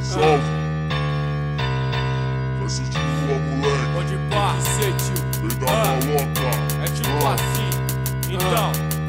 Salve. Vai assistir rua, moleque. Pode pá, ser tio. Vem da maloca. É tipo assim. Então.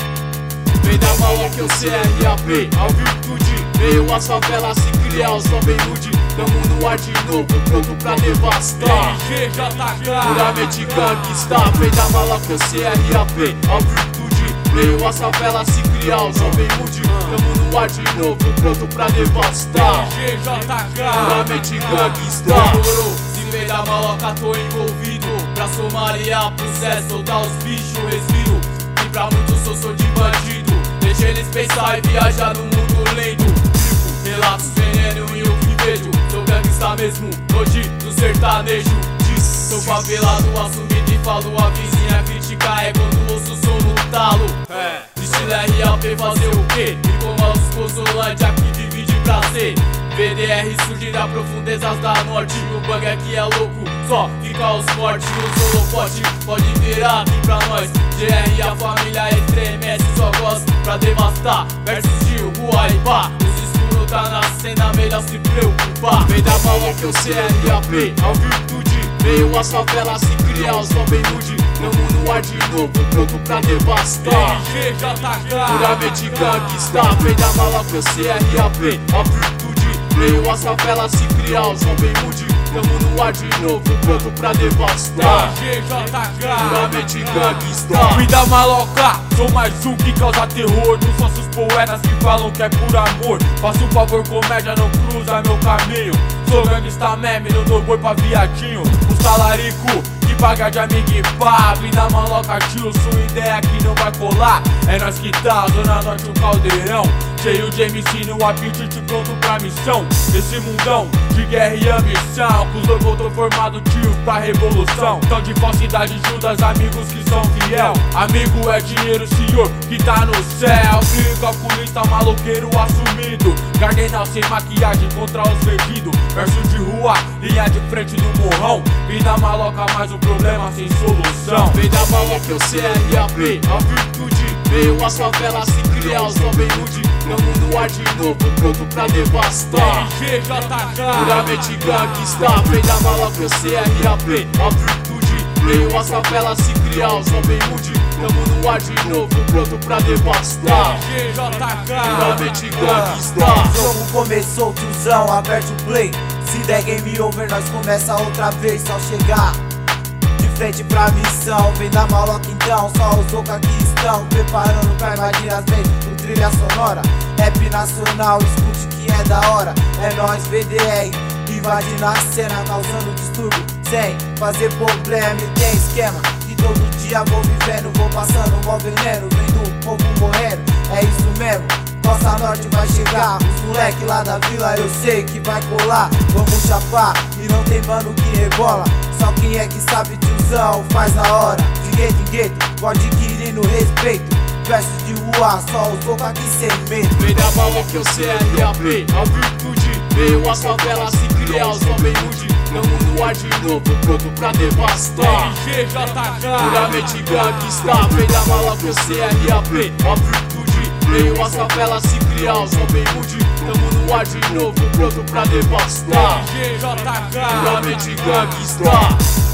Vem da maloca, eu CRAP, a virtude. Veio as favelas se criar, os homens rude. Tamo no ar de novo, pronto pra devastar. RGJK, Puramente gangsta. Vem da maloca, eu CRAP, a virtude. Veio as favelas se criar, os homens rude. Tamo no ar de novo, pronto pra devastar. RGJK, Puramente gangsta. Se vem da maloca, tô envolvido. Pra somariar, processo, soltar os bichos, respiro. E pra muitos sou de bandido. Deixa eles pensar e viajar no mundo lento. Tipo, relatos, veneno e o que vejo. Sou gangsta mesmo, hoje do sertanejo. Sou favelado, assumido e falo. A vizinha criticar é quando ouço o som no talo. Estilo RAP fazer o quê? E como os Pozolândia que vive de prazer. VDR surge das profundezas da norte. O bang aqui é louco, só fica os fortes. O holofote pode virar aqui pra nós. GR, a família estremece, só gosta pra devastar. Versus de rua e pá, os escuros tá na cena, melhor se preocupar. Vem da maloca, eu CRAP, a virtude. Veio as favelas se criar, os homens rude. Tamo no ar de novo, pronto pra devastar. RGJK, Puramente gangsta. Vem da maloca, eu CRAP, a virtude. Veio as favelas se criar, os homens rude. Tamo no ar de novo, pronto pra devastar. RGJK, Puramente gangsta. Fui da maloca, sou mais um que causa terror. Dos nossos poetas que falam que é por amor. Faço um favor, comédia não cruza meu caminho. Sou gangsta meme, não dou boi pra viadinho. O salarico que paga de amigo e pá. Vim da maloca, tio, sua ideia que não vai colar. É nós que tá, Zona Norte, o caldeirão. Cheio de MC no apetite, pronto pra missão. Esse mundão de guerra e ambição. Com os dois voltou formado, tio, pra revolução. Tão de falsidade, Judas, amigos que são fiel. Amigo é dinheiro, senhor, que tá no céu. Frio calculista, maloqueiro assumido. Cardenal sem maquiagem contra os perdidos. Verso de rua, linha de frente do morrão. Vim da maloca, mais um problema sem solução. Vem da maloca, eu CRAP, a virtude. Veio as favelas se criar, os homens rude. Tamo no ar de novo, pronto pra devastar. RGJK, Puramente gangsta. Vem da maloca, eu CRAP, a virtude. Veio as favelas se criar, os homens rude. Tamo no ar de novo, pronto pra devastar. RGJK, Puramente gangsta. O jogo começou, tiozão, aperte o play. Se der game over, nós começa outra vez, só chegar de frente pra missão. Vem da maloca então, só os loucos aqui estão preparando pra invadir as mentes com trilha sonora. Rap nacional, escute que é da hora. É nóis, VDR, invadindo a cena, causando distúrbio sem fazer problema. E tem esquema que todo dia vou vivendo, vou passando mó veneno, vendo o povo morrendo. É isso mesmo, Nossa Norte vai chegar. Os moleque lá da vila eu sei que vai colar. Vamos chapar e não tem mano que rebola. Só quem é que sabe, tiozão, faz na hora. De gueto em gueto, vou adquirindo respeito. Versos de rua, só os loucos aqui sem medo. Vem da maloca, eu CRAP, a virtude. Veio as favelas se criar, os homens rude. Tamo no ar de novo, pronto pra devastar. RGJK, Puramente gangsta. Vem da maloca, eu CRAP, a virtude. Veio as favelas se criar, os homens rude. Tamo no ar de novo, pronto pra devastar. RGJK, Puramente gangsta.